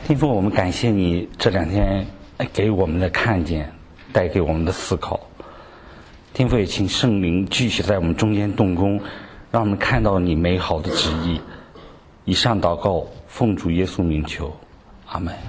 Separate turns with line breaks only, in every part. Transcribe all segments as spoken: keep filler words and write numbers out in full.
天父，我们感谢你这两天给我们的看见，带给我们的思考。天父也请圣灵继续在我们中间动工，让我们看到你美好的旨意。以上祷告，奉主耶稣名求，阿门。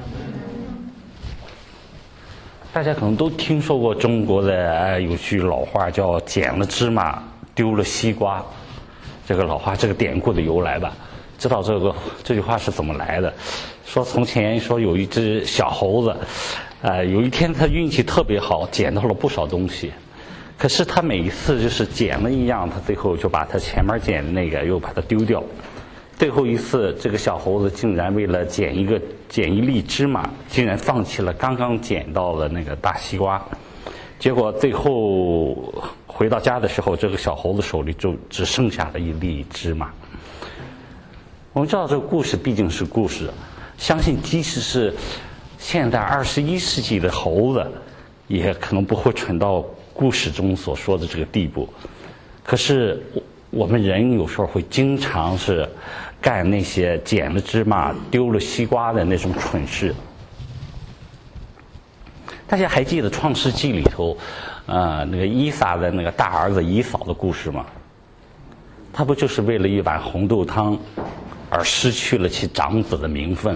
大家可能都听说过中国的呃有句老话叫“捡了芝麻丢了西瓜”，这个老话这个典故的由来吧？知道这个这句话是怎么来的？说从前说有一只小猴子，呃，有一天他运气特别好，捡到了不少东西。可是他每一次就是捡了一样，他最后就把他前面捡的那个又把它丢掉。最后一次，这个小猴子竟然为了捡一个捡一粒芝麻，竟然放弃了刚刚捡到的那个大西瓜。结果最后回到家的时候，这个小猴子手里就只剩下了一粒芝麻。我们知道这个故事毕竟是故事，相信即使是现在二十一世纪的猴子，也可能不会蠢到故事中所说的这个地步。可是我们人有时候会经常是干那些捡了芝麻丢了西瓜的那种蠢事。大家还记得《创世纪》里头，呃，那个伊撒的那个大儿子以扫的故事吗？他不就是为了一碗红豆汤而失去了其长子的名分？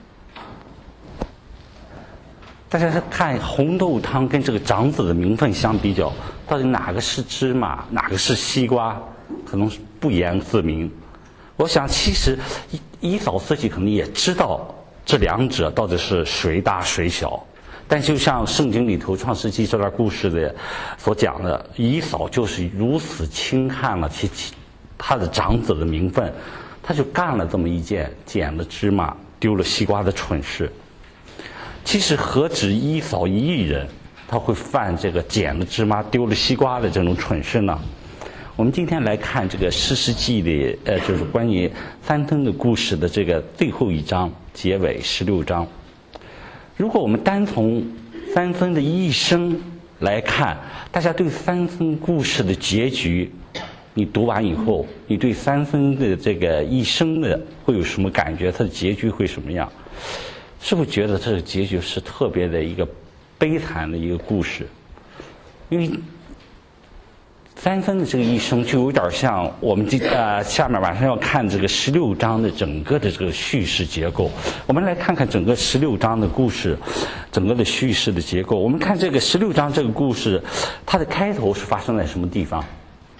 大家看红豆汤跟这个长子的名分相比较，到底哪个是芝麻，哪个是西瓜，可能不言自明。我想其实以扫自己可能也知道这两者到底是谁大谁小，但就像圣经里头创世纪这段故事的所讲的，以扫就是如此轻看了其他的长子的名分，他就干了这么一件捡了芝麻丢了西瓜的蠢事。其实何止以扫一人他会犯这个捡了芝麻丢了西瓜的这种蠢事呢？我们今天来看这个士师记的呃，就是关于三分的故事的这个最后一章结尾十六章。如果我们单从三分的一生来看，大家对三分故事的结局，你读完以后，你对三分的这个一生的会有什么感觉？它的结局会什么样？是不是觉得这个结局是特别的一个悲惨的一个故事？因为三分的这个一生就有点像我们这呃下面晚上要看这个十六章的整个的这个叙事结构。我们来看看整个十六章的故事，整个的叙事的结构。我们看这个十六章这个故事，它的开头是发生在什么地方？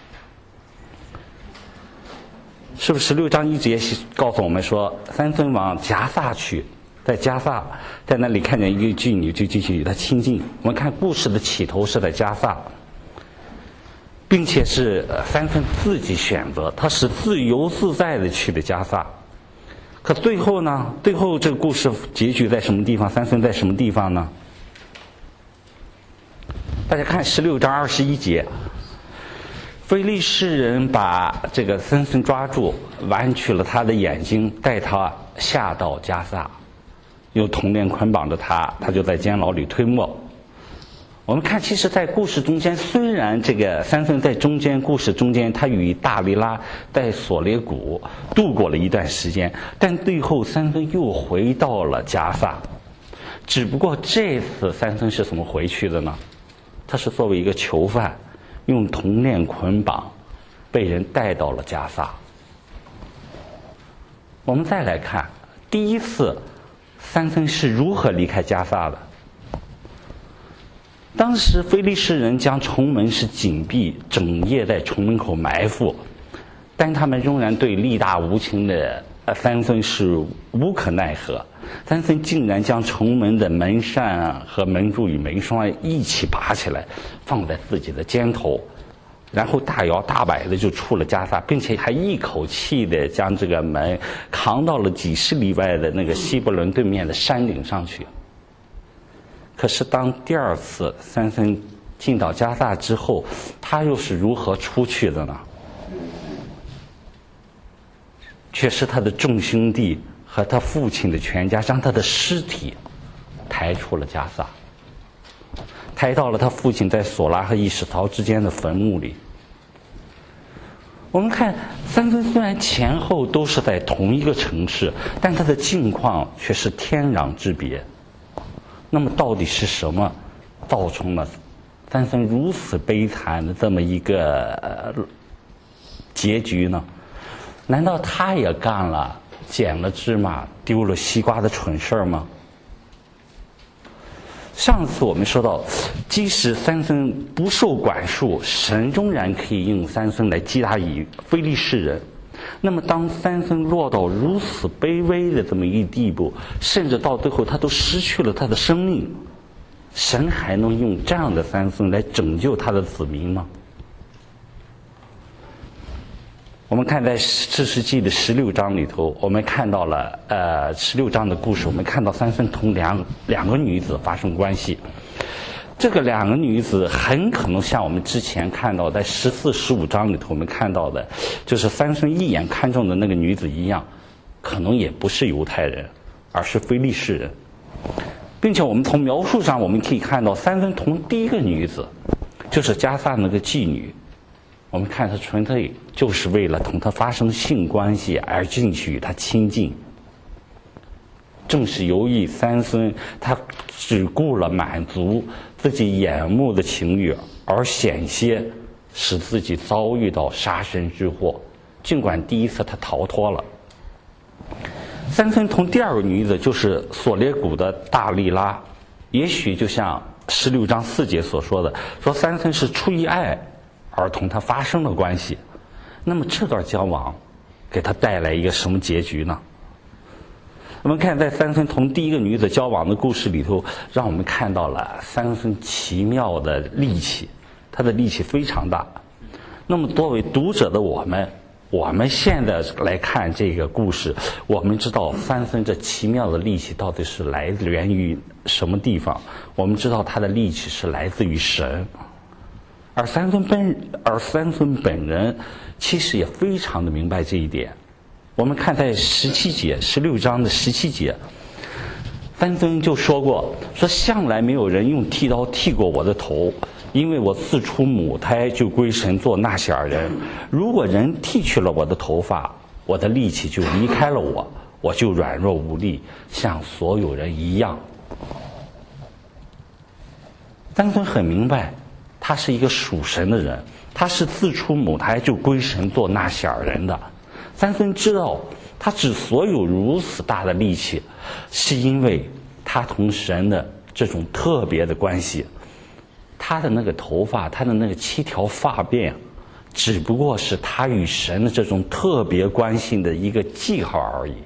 是不是十六章一直也告诉我们说，三分往迦萨去，在迦萨，在那里看见一个妓女，就进去与她亲近。我们看故事的起头是在迦萨，并且是三分自己选择，他是自由自在的去的迦萨。可最后呢？最后这个故事结局在什么地方？三分在什么地方呢？大家看十六章二十一节，非利士人把这个三分抓住，剜去了他的眼睛，带他下到迦萨，用铜链捆绑着他，他就在监牢里推磨。我们看，其实在故事中间，虽然这个三分在中间故事中间他与大利拉在索列谷度过了一段时间，但最后三分又回到了迦萨。只不过这次三分是怎么回去的呢？他是作为一个囚犯，用铜链捆绑，被人带到了迦萨。我们再来看第一次三分是如何离开迦萨的。当时非利士人将城门是紧闭，整夜在城门口埋伏，但他们仍然对力大无情的三分是无可奈何。三分竟然将城门的门扇和门柱与门栓一起拔起来，放在自己的肩头，然后大摇大摆的就出了迦萨，并且还一口气的将这个门扛到了几十里外的那个希伯伦对面的山顶上去。可是当第二次三分进到迦萨之后，他又是如何出去的呢？却是他的众兄弟和他父亲的全家将他的尸体抬出了迦萨，抬到了他父亲在索拉和以实陶之间的坟墓里。 我们看三孙虽然前后都是在同一个城市，但他的境况却是天壤之别。那么到底是什么造成了三孙如此悲惨的这么一个、呃、结局呢？难道他也干了捡了芝麻丢了西瓜的蠢事儿吗？上次我们说到，即使三孙不受管束，神仍然可以用三孙来击打以非利士人。那么当三孙落到如此卑微的这么一地步，甚至到最后他都失去了他的生命，神还能用这样的三孙来拯救他的子民吗？我们看在士师记的十六章里头，我们看到了呃十六章的故事，我们看到三孙同两两个女子发生关系。这个两个女子很可能像我们之前看到在十四、十五章里头我们看到的，就是三孙一眼看中的那个女子一样，可能也不是犹太人，而是非利士人。并且我们从描述上我们可以看到，三孙同第一个女子就是迦萨那个妓女，我们看她纯粹就是为了同她发生性关系而进去与她亲近。正是由于三孙他只顾了满足自己眼目的情欲，而险些使自己遭遇到杀身之祸。尽管第一次他逃脱了。三孙同第二个女子就是索列谷的大利拉，也许就像十六章四节所说的，说三孙是出于爱而同他发生了关系。那么这段交往给他带来一个什么结局呢？我们看在三孙同第一个女子交往的故事里头，让我们看到了三孙奇妙的力气，他的力气非常大。那么作为读者的我们，我们现在来看这个故事，我们知道三孙这奇妙的力气到底是来源于什么地方？我们知道他的力气是来自于神，而三孙本而三孙本人其实也非常的明白这一点。我们看在十七节，十六章的十七节，三孙就说过，说向来没有人用剃刀剃过我的头，因为我自出母胎就归神做纳西尔人。如果人剃去了我的头发，我的力气就离开了我，我就软弱无力，像所有人一样。三孙很明白，他是一个属神的人，他是自出母胎就归神做纳西尔人的。三孙知道他之所以有如此大的力气，是因为他同神的这种特别的关系。他的那个头发，他的那个七条发辫，只不过是他与神的这种特别关系的一个记号而已。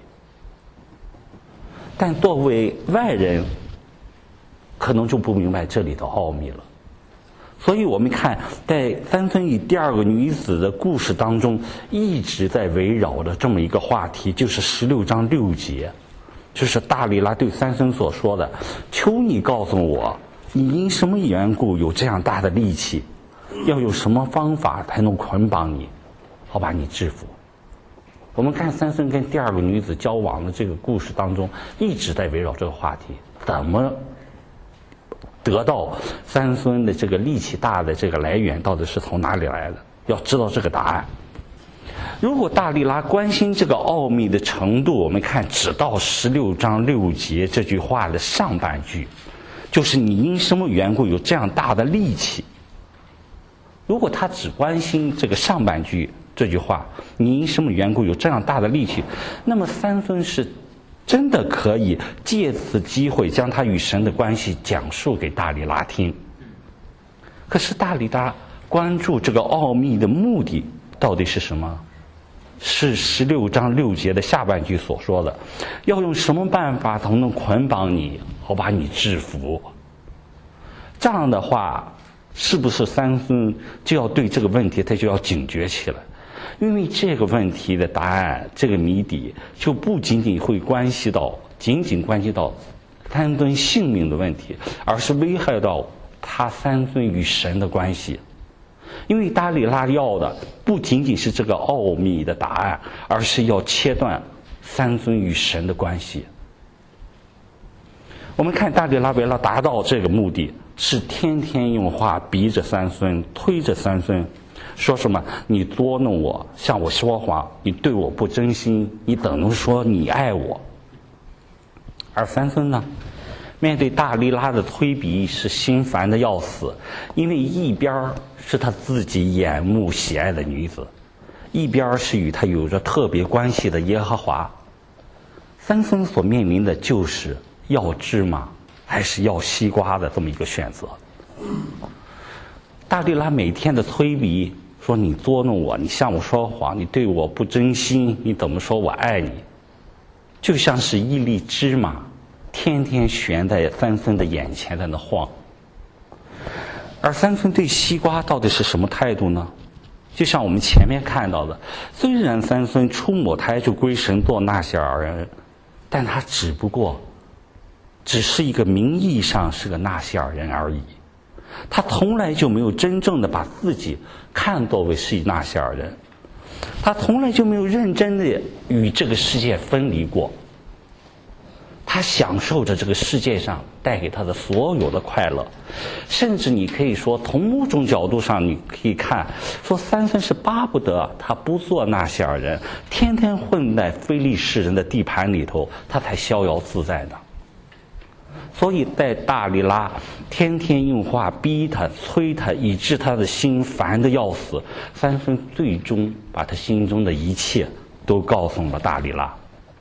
但作为外人，可能就不明白这里的奥秘了。所以我们看在三孙与第二个女子的故事当中，一直在围绕着这么一个话题，就是十六章六节，就是大利拉对三孙所说的，求你告诉我，你因什么缘故有这样大的力气，要有什么方法才能捆绑你，好把你制服。我们看三孙跟第二个女子交往的这个故事当中，一直在围绕这个话题，怎么得到三孙的这个力气大的这个来源到底是从哪里来的？要知道这个答案。如果大利拉关心这个奥秘的程度，我们看只到十六章六节这句话的上半句，就是你因什么缘故有这样大的力气。如果他只关心这个上半句这句话，你因什么缘故有这样大的力气，那么三孙是真的可以借此机会将他与神的关系讲述给大利拉听。可是大利拉关注这个奥秘的目的到底是什么？是十六章六节的下半句所说的，要用什么办法才能捆绑你，好把你制服。这样的话，是不是三孙就要对这个问题他就要警觉起来？因为这个问题的答案，这个谜底就不仅仅会关系到仅仅关系到三孙性命的问题，而是危害到他三孙与神的关系。因为大利拉要的不仅仅是这个奥秘的答案，而是要切断三孙与神的关系。我们看大利拉为了达到这个目的，是天天用话逼着三孙，推着三孙。 说什么你捉弄我，向我说谎，你对我不真心，你等于说你爱我。而三孙呢，面对大力拉的催逼是心烦的要死，因为一边是他自己眼目喜爱的女子，一边是与他有着特别关系的耶和华。三孙所面临的就是要芝麻还是要西瓜的这么一个选择。大力拉每天的催逼，说你捉弄我，你向我说谎，你对我不真心，你怎么说我爱你，就像是一粒芝麻天天悬在三孙的眼前在那晃。而三孙对西瓜到底是什么态度呢？就像我们前面看到的，虽然三孙出母胎就归神做纳西尔人，但他只不过只是一个名义上是个纳西尔人而已，他从来就没有真正的把自己看作为是纳西尔人，他从来就没有认真的与这个世界分离过，他享受着这个世界上带给他的所有的快乐，甚至你可以说从某种角度上你可以看说三孙是巴不得他不做纳西尔人，天天混在非利士人的地盘里头，他才逍遥自在的。所以在大力拉天天用话逼他催他，以致他的心烦得要死，三孙最终把他心中的一切都告诉了大力拉。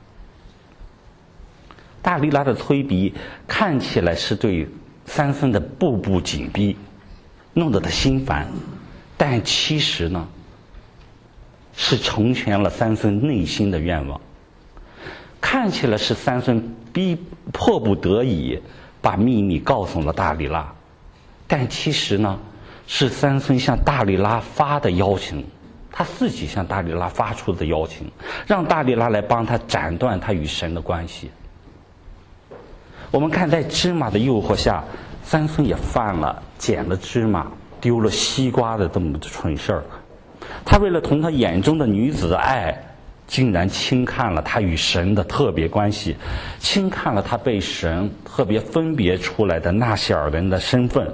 大力拉的催逼看起来是对三孙的步步紧逼，弄得他心烦，但其实呢是成全了三孙内心的愿望。看起来是三孙逼迫不得已把秘密告诉了大力拉，但其实呢是三孙向大力拉发的邀请，他自己向大力拉发出的邀请，让大力拉来帮他斩断他与神的关系。我们看在芝麻的诱惑下，三孙也犯了捡了芝麻丢了西瓜的这么蠢事儿。他为了同他眼中的女子的爱，竟然轻看了他与神的特别关系，轻看了他被神特别分别出来的纳西尔人的身份。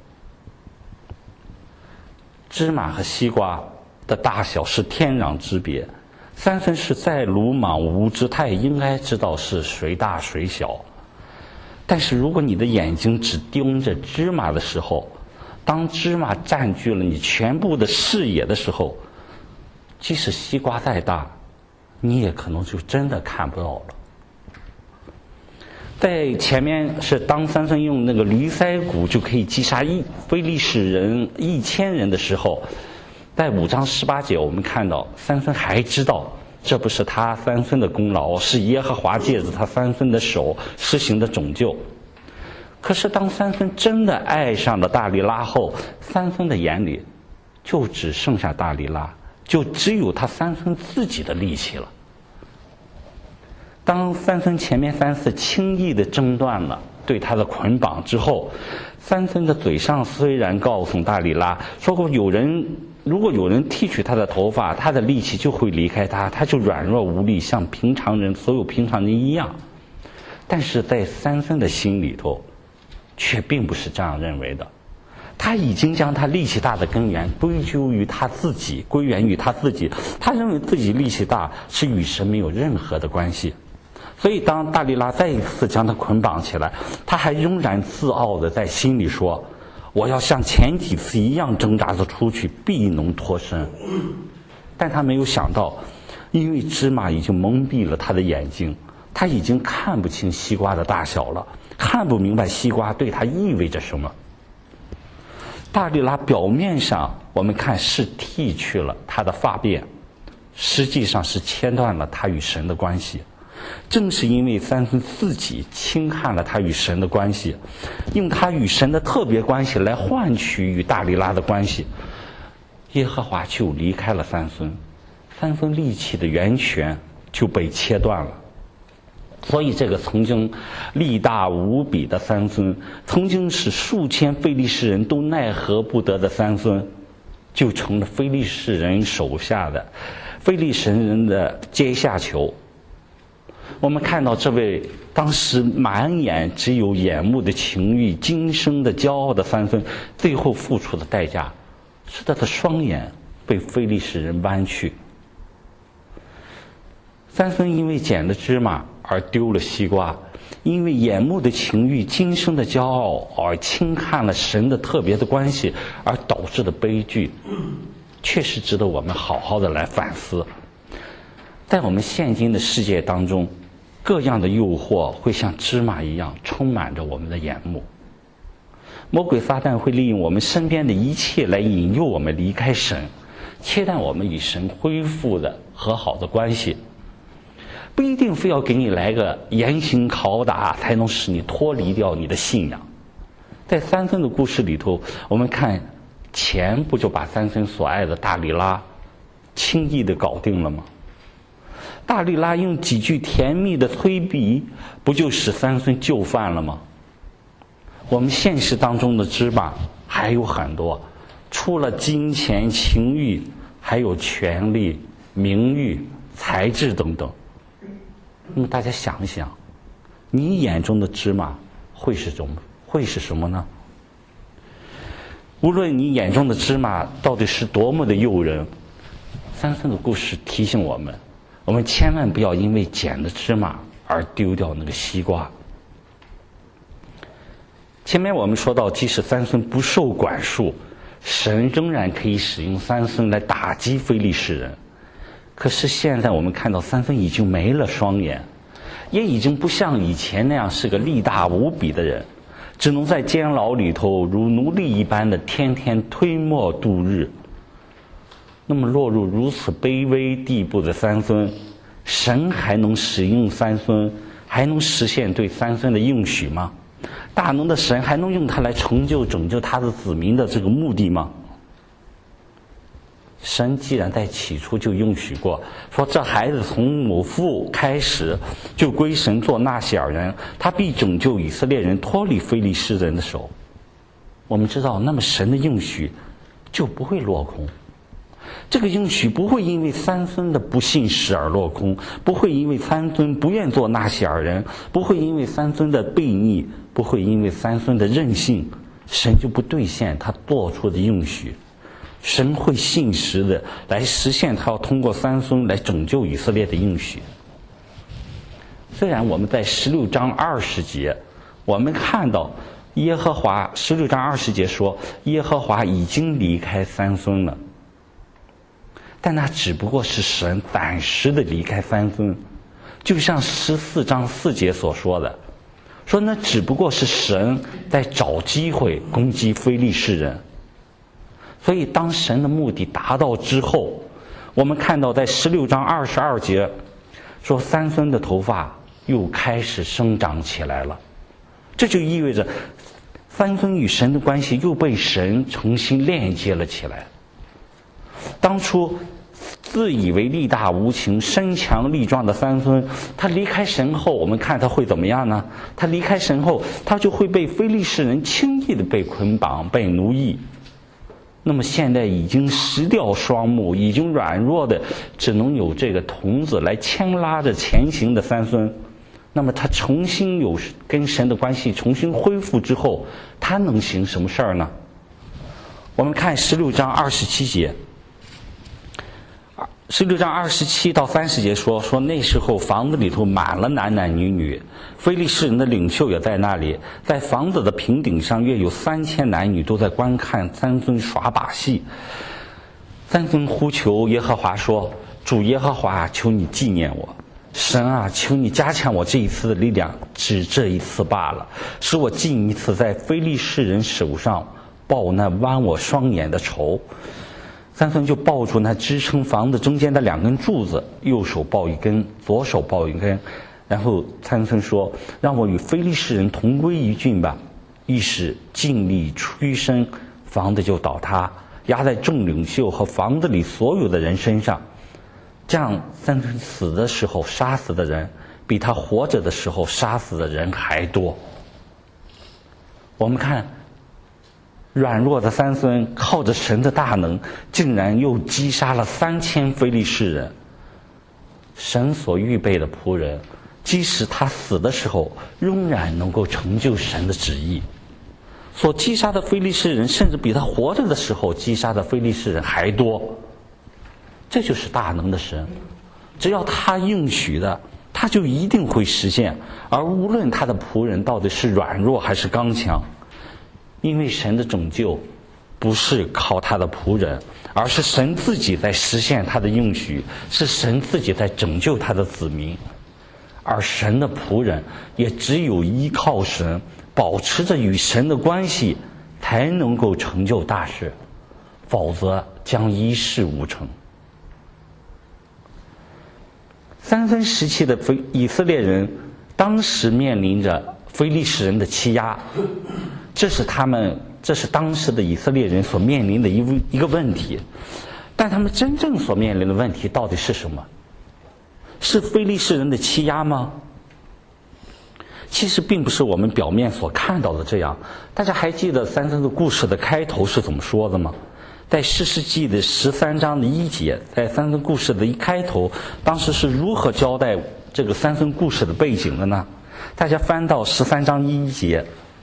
芝麻和西瓜的大小是天壤之别，三孙是再鲁莽无知，他也应该知道是谁大谁小。但是如果你的眼睛只盯着芝麻的时候，当芝麻占据了你全部的视野的时候，即使西瓜再大，你也可能就真的看不到了。在前面是当三孙用那个驴腮骨就可以击杀一非利士人一千人的时候，在五章十八节我们看到三孙还知道这不是他三孙的功劳，是耶和华借着他三孙的手施行的拯救。可是当三孙真的爱上了大力拉后，三孙的眼里就只剩下大力拉，就只有他三孙自己的力气了。当三孙前面三次轻易地挣断了对他的捆绑之后，三孙的嘴上虽然告诉大力拉说过有人如果有人剃去他的头发，他的力气就会离开他，他就软弱无力，像平常人所有平常人一样。但是在三孙的心里头却并不是这样认为的，他已经将他力气大的根源归咎于他自己，归源于他自己，他认为自己力气大是与神没有任何的关系。所以当大力拉再一次将他捆绑起来，他还仍然自傲的在心里说，我要像前几次一样挣扎着出去，必能脱身。但他没有想到，因为芝麻已经蒙蔽了他的眼睛，他已经看不清西瓜的大小了，看不明白西瓜对他意味着什么。大力拉表面上我们看是剃去了他的发辫，实际上是切断了他与神的关系。正是因为三孙自己轻看了他与神的关系，用他与神的特别关系来换取与大力拉的关系，耶和华就离开了三孙，三孙力气的源泉就被切断了。所以这个曾经力大无比的三孙，曾经使数千非利士人都奈何不得的三孙，就成了非利士人手下的非利士人的阶下囚。我们看到这位当时满眼只有眼目的情欲，今生的骄傲的三孙，最后付出的代价是他的双眼被非利士人剜去。三孙因为捡了芝麻而丢了西瓜，因为眼目的情欲、今生的骄傲而轻看了神的特别的关系而导致的悲剧，确实值得我们好好的来反思。在我们现今的世界当中，各样的诱惑会像芝麻一样充满着我们的眼目。魔鬼撒旦会利用我们身边的一切来引诱我们离开神，期待我们与神恢复的和好的关系。不一定非要给你来个严刑拷打才能使你脱离掉你的信仰。在三孙的故事里头，我们看钱不就把三孙所爱的大利拉轻易的搞定了吗？大利拉用几句甜蜜的催逼，不就使三孙就范了吗？我们现实当中的芝麻还有很多，除了金钱、情欲，还有权力、名誉、才智等等。那么大家想一想，你眼中的芝麻会是什么？会是什么呢？无论你眼中的芝麻到底是多么的诱人，三孙的故事提醒我们，我们千万不要因为捡了芝麻而丢掉那个西瓜。前面我们说到，即使三孙不受管束，神仍然可以使用三孙来打击非利士人。可是现在我们看到三孙已经没了双眼，也已经不像以前那样是个力大无比的人，只能在监牢里头如奴隶一般的天天推磨度日。那么落入如此卑微地步的三孙，神还能使用三孙，还能实现对三孙的应许吗？大能的神还能用他来成就拯救他的子民的这个目的吗？神既然在起初就应许过，说这孩子从母腹开始就归神做纳西尔人，他必拯救以色列人脱离非利士人的手。我们知道，那么神的应许就不会落空。这个应许不会因为三孙的不信使而落空，不会因为三孙不愿做纳西尔人，不会因为三孙的悖逆，不会因为三孙的任性，神就不兑现他做出的应许。神会信实的来实现他要通过三孙来拯救以色列的应许。虽然我们在十六章二十节我们看到耶和华，十六章二十节说耶和华已经离开三孙了，但那只不过是神暂时的离开三孙，就像十四章四节所说的，说那只不过是神在找机会攻击非利士人。所以当神的目的达到之后，我们看到在十六章二十二节说三孙的头发又开始生长起来了，这就意味着三孙与神的关系又被神重新链接了起来。当初自以为力大无情、身强力壮的三孙，他离开神后，我们看他会怎么样呢？他离开神后，他就会被非利士人轻易的被捆绑、被奴役。那么现在已经失掉双目，已经软弱的只能有这个童子来牵拉着前行的三孙，那么他重新有跟神的关系重新恢复之后，他能行什么事儿呢？我们看十六章二十七节，十六章二十七到三十节说说那时候房子里头满了男男女女，非利士人的领袖也在那里，在房子的平顶上约有三千男女都在观看三孙耍把戏。三孙呼求耶和华说：主耶和华，求你纪念我，神啊，求你加强我这一次的力量，只这一次罢了，使我进一次在非利士人手上报那剜我双眼的仇。三孙就抱住那支撑房子中间的两根柱子，右手抱一根，左手抱一根，然后三孙说：让我与非利士人同归于尽吧。于是尽力屈身，房子就倒塌，压在众领袖和房子里所有的人身上。这样三孙死的时候杀死的人，比他活着的时候杀死的人还多。我们看软弱的三孙靠着神的大能，竟然又击杀了三千非利士人。神所预备的仆人，即使他死的时候，仍然能够成就神的旨意。所击杀的非利士人，甚至比他活着的时候击杀的非利士人还多。 这就是大能的神，只要他应许的，他就一定会实现，而无论他的仆人到底是软弱还是刚强，因为神的拯救不是靠他的仆人，而是神自己在实现他的应许，是神自己在拯救他的子民。而神的仆人也只有依靠神，保持着与神的关系，才能够成就大事，否则将一事无成。三分时期的非以色列人当时面临着非利士人的欺压，这是他们这是当时的以色列人所面临的一一个问题。但他们真正所面临的问题到底是什么？是非利士人的欺压吗？其实并不是我们表面所看到的这样。大家还记得三分的故事的开头是怎么说的吗？在士师记的十三章的一节，在三分故事的一开头，当时是如何交代这个三分故事的背景的呢？大家翻到十三章一节，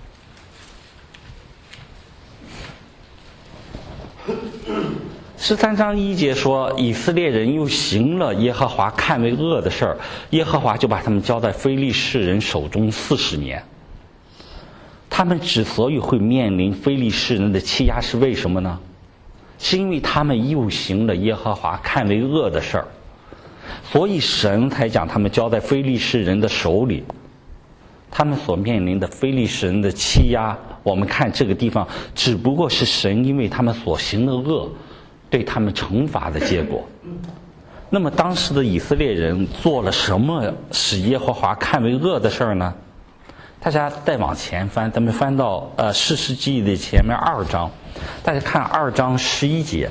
十三章一节说，以色列人又行了耶和华看为恶的事儿，耶和华就把他们交在非利士人手中四十年。他们之所以会面临非利士人的欺压，是为什么呢？是因为他们又行了耶和华看为恶的事儿，所以神才将他们交在非利士人的手里。他们所面临的非利士人的欺压，我们看这个地方只不过是神因为他们所行的恶对他们惩罚的结果。那么当时的以色列人做了什么使耶和华看为恶的事儿呢？大家再往前翻，咱们翻到呃士师记的前面二章，大家看二章十一节。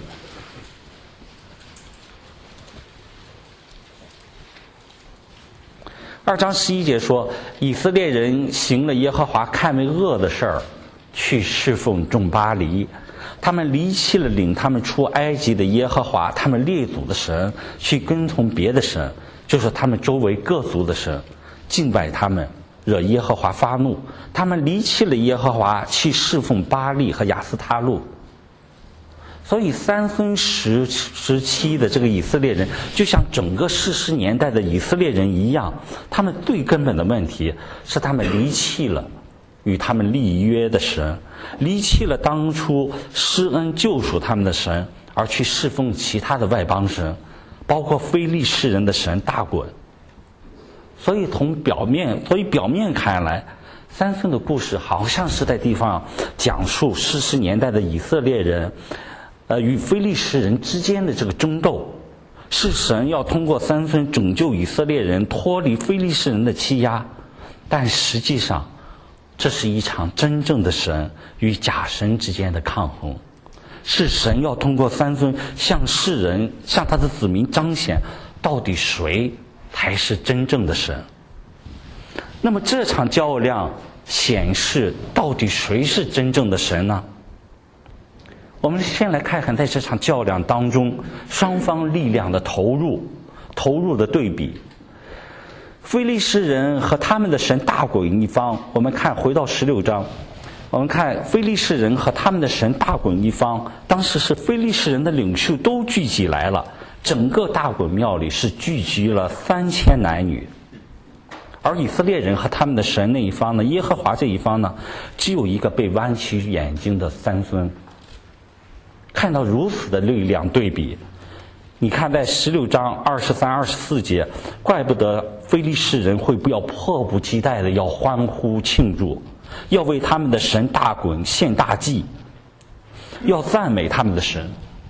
二章十一节说，以色列人行了耶和华看为恶的事儿，去侍奉众巴黎。他们离弃了领他们出埃及的耶和华他们列祖的神，去跟从别的神，就是他们周围各族的神，敬拜他们，惹耶和华发怒。他们离弃了耶和华，去侍奉巴力和亚斯他路。所以三分时时期的这个以色列人，就像整个士师年代的以色列人一样，他们最根本的问题是他们离弃了与他们立约的神，离弃了当初施恩救赎他们的神，而去侍奉其他的外邦神，包括非利士人的神大衮。所以从表面，所以表面看来，三分的故事好像是在地方讲述士师年代的以色列人，呃，与非利士人之间的这个争斗，是神要通过三分拯救以色列人脱离非利士人的欺压。但实际上，这是一场真正的神与假神之间的抗衡，是神要通过三分向世人、向他的子民彰显，到底谁才是真正的神。那么这场较量显示，到底谁是真正的神呢？我们先来看看在这场较量当中双方力量的投入投入的对比。非利士人和他们的神大衮一方，我们看回到十六章，我们看非利士人和他们的神大衮一方，当时是非利士人的领袖都聚集来了，整个大衮庙里是聚集了三千男女。而以色列人和他们的神那一方呢，耶和华这一方呢，只有一个被弯曲眼睛的三分。看到如此的力量对比，你看在十六章二十三、二十四节，怪不得非利士人会不要迫不及待的要欢呼庆祝，要为他们的神大衮献大祭，要赞美他们的神。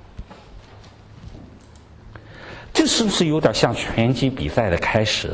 这是不是有点像拳击比赛的开始？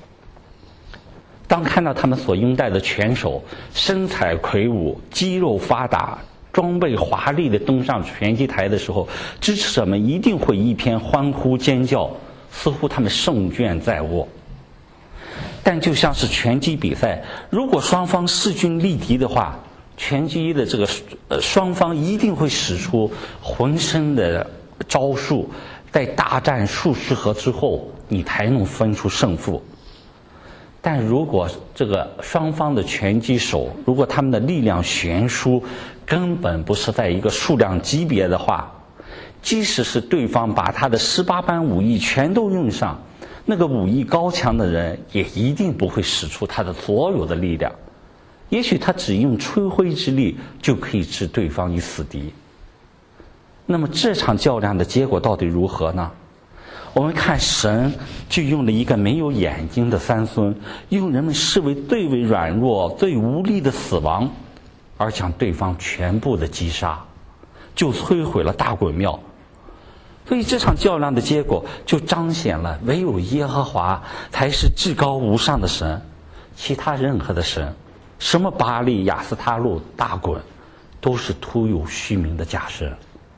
当看到他们所拥戴的拳手身材魁梧、肌肉发达、装备华丽的登上拳击台的时候，支持者们一定会一片欢呼尖叫，似乎他们胜券在握。但就像是拳击比赛，如果双方势均力敌的话，拳击的这个呃双方一定会使出浑身的招数，在大战数十合之后，你才能分出胜负。但如果这个双方的拳击手，如果他们的力量悬殊，根本不是在一个数量级别的话， 即使是对方把他的十八般武艺全都用上，那个武艺高强的人也一定不会使出他的所有的力量，也许他只用吹灰之力就可以置对方于死地。那么这场较量的结果到底如何呢？我们看神就用了一个没有眼睛的三孙，用人们视为最为软弱最无力的死亡，而将对方全部的击杀，就摧毁了大衮庙。所以这场较量的结果就彰显了唯有耶和华才是至高无上的神，其他任何的神，什么巴力、亚斯他路、大衮，都是徒有虚名的假神。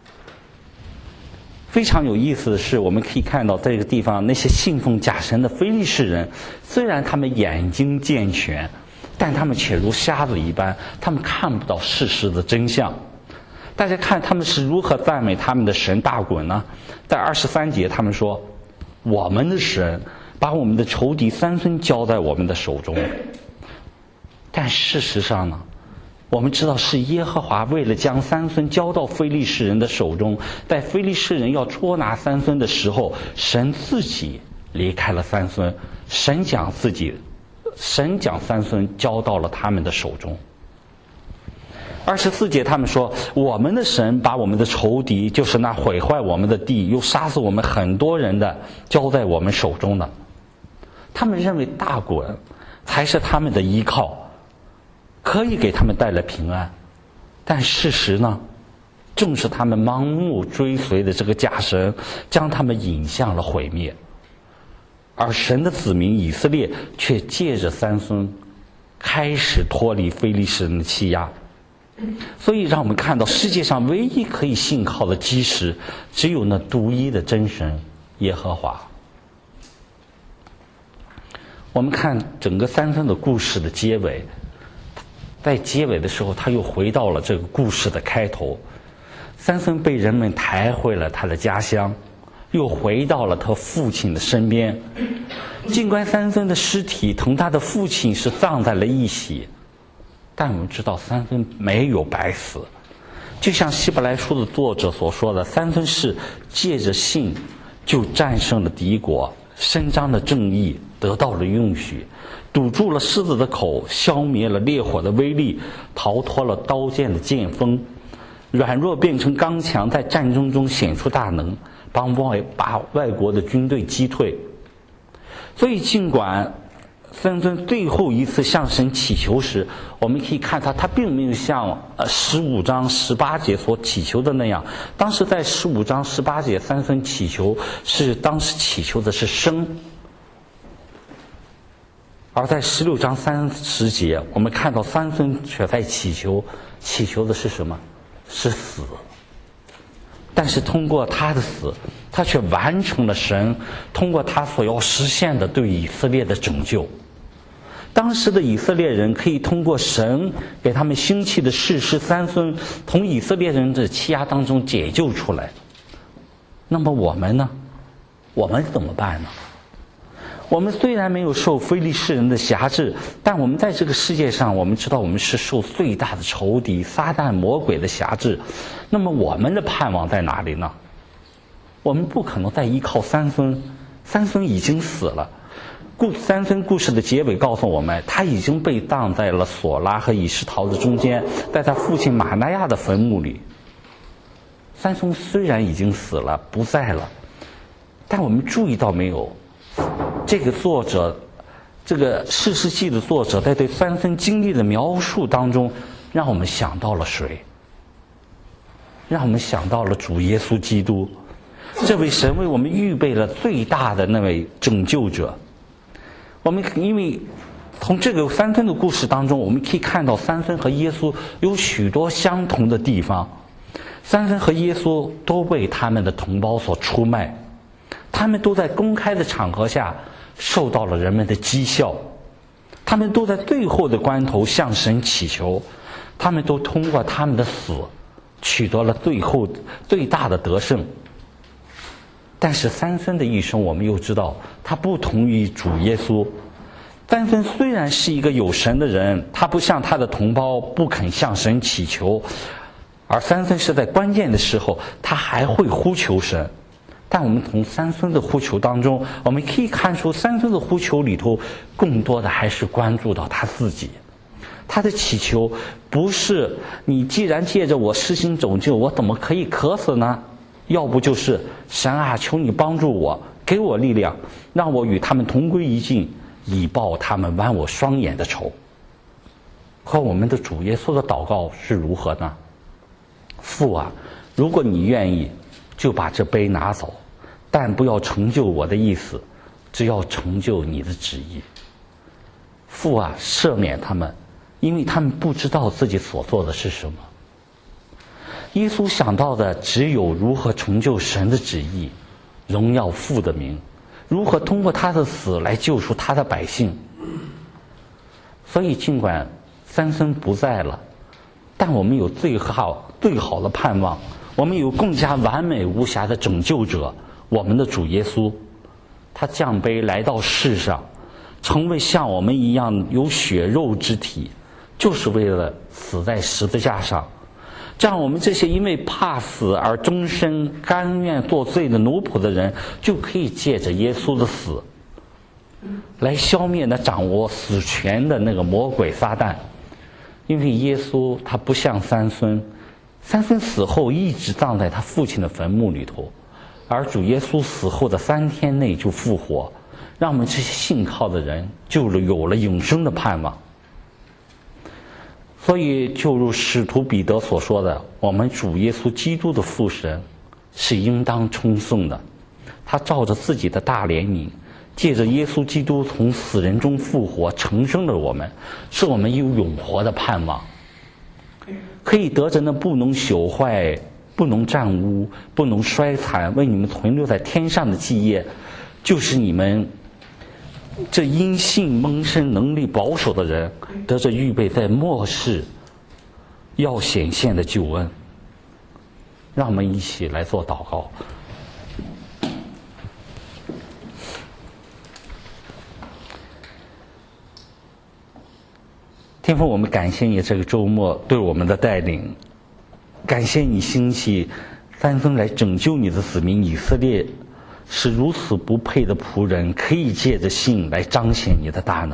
非常有意思的是，我们可以看到在这个地方，那些信奉假神的非利士人，虽然他们眼睛健全，但他们却如瞎子一般，他们看不到事实的真相。大家看他们是如何赞美他们的神大衮呢？在二十三节他们说，我们的神把我们的仇敌三孙交在我们的手中。但事实上呢，我们知道是耶和华为了将三孙交到非利士人的手中，在非利士人要捉拿三孙的时候，神自己离开了三孙，神将自己神将三孙交到了他们的手中。二十四节他们说，我们的神把我们的仇敌，就是那毁坏我们的地又杀死我们很多人的，交在我们手中的。他们认为大衮才是他们的依靠，可以给他们带来平安。但事实呢，正是他们盲目追随的这个假神，将他们引向了毁灭。而神的子民以色列却借着三孙开始脱离非利士人的欺压。所以让我们看到世界上唯一可以信靠的基石，只有那独一的真神耶和华。我们看整个三孙的故事的结尾，在结尾的时候他又回到了这个故事的开头。三孙被人们抬回了他的家乡，又回到了他父亲的身边。尽管三孙的尸体同他的父亲是葬在了一起，但我们知道三孙没有白死。就像希伯来书的作者所说的，三孙是借着信就战胜了敌国，伸张了正义，得到了应许，堵住了狮子的口，消灭了烈火的威力，逃脱了刀剑的剑锋，软弱变成刚强，在战争中显出大能，帮外把外国的军队击退。所以尽管三孙最后一次向神祈求时，我们可以看他他并没有像呃十五章十八节所祈求的那样。当时在十五章十八节，三孙祈求是当时祈求的是生，而在十六章三十节，我们看到三孙却在祈求祈求的是什么？是死。但是通过他的死，他却完成了神通过他所要实现的对以色列的拯救。当时的以色列人可以通过神给他们兴起的士师三孙，从以色列人的欺压当中解救出来。那么我们呢？我们怎么办呢？我们虽然没有受非利士人的辖制，但我们在这个世界上，我们知道我们是受最大的仇敌撒旦魔鬼的辖制。那么我们的盼望在哪里呢？我们不可能再依靠三孙，三孙已经死了。故三孙故事的结尾告诉我们，他已经被葬在了索拉和以实陶的中间，在他父亲马拿亚的坟墓里。三孙虽然已经死了，不在了，但我们注意到没有，这个作者，这个士师记的作者在对三孙经历的描述当中，让我们想到了谁？让我们想到了主耶稣基督，这位神为我们预备了最大的那位拯救者。我们因为从这个三孙的故事当中，我们可以看到三孙和耶稣有许多相同的地方。三孙和耶稣都被他们的同胞所出卖，他们都在公开的场合下受到了人们的讥笑，他们都在最后的关头向神祈求，他们都通过他们的死取得了最后最大的得胜。但是三孙的一生，我们又知道他不同于主耶稣。三孙虽然是一个有神的人，他不像他的同胞不肯向神祈求， 而三孙是在关键的时候他还会呼求神。但我们从三孙的呼求当中，我们可以看出三孙的呼求里头更多的还是关注到他自己。他的祈求不是你既然借着我施行拯救，我怎么可以渴死呢？要不就是神啊，求你帮助我，给我力量，让我与他们同归于尽，以报他们剜我双眼的仇。可我们的主耶稣的祷告是如何呢？父啊，如果你愿意，就把这杯拿走，但不要成就我的意思，只要成就你的旨意。父啊，赦免他们，因为他们不知道自己所做的是什么。耶稣想到的只有如何成就神的旨意，荣耀父的名，如何通过他的死来救赎他的百姓。所以尽管三孙不在了，但我们有最好最好的盼望，我们有更加完美无瑕的拯救者，我们的主耶稣。他降卑来到世上，成为像我们一样有血肉之体，就是为了死在十字架上，这样我们这些因为怕死而终身甘愿做罪的奴仆的人，就可以借着耶稣的死来消灭那掌握死权的那个魔鬼撒旦。因为耶稣他不像三孙，三孙死后一直葬在他父亲的坟墓里头，而主耶稣死后的三天内就复活，让我们这些信靠的人就有了永生的盼望。所以就如使徒彼得所说的，我们主耶稣基督的父神是应当称颂的。他照着自己的大怜悯，借着耶稣基督从死人中复活，重生了我们，使我们有永活的盼望，可以得着那不能朽坏、不能沾污、不能衰残，为你们存留在天上的基业，就是你们这因信蒙神能力保守的人得着预备在末世要显现的救恩。让我们一起来做祷告。天父，我们感谢你这个周末对我们的带领，感谢你兴起三孙来拯救你的子民以色列，使如此不配的仆人可以借着信来彰显你的大能。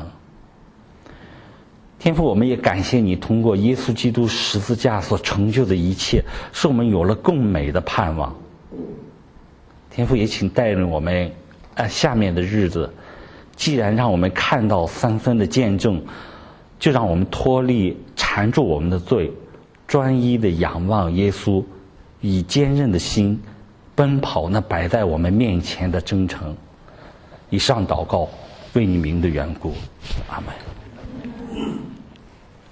天父，我们也感谢你通过耶稣基督十字架所成就的一切，使我们有了更美的盼望。天父，也请带领我们呃下面的日子，既然让我们看到三孙的见证，就让我们脱离缠住我们的罪，专一的仰望耶稣，以坚韧的心奔跑那摆在我们面前的征程。以上祷告，为你名的缘故，阿们。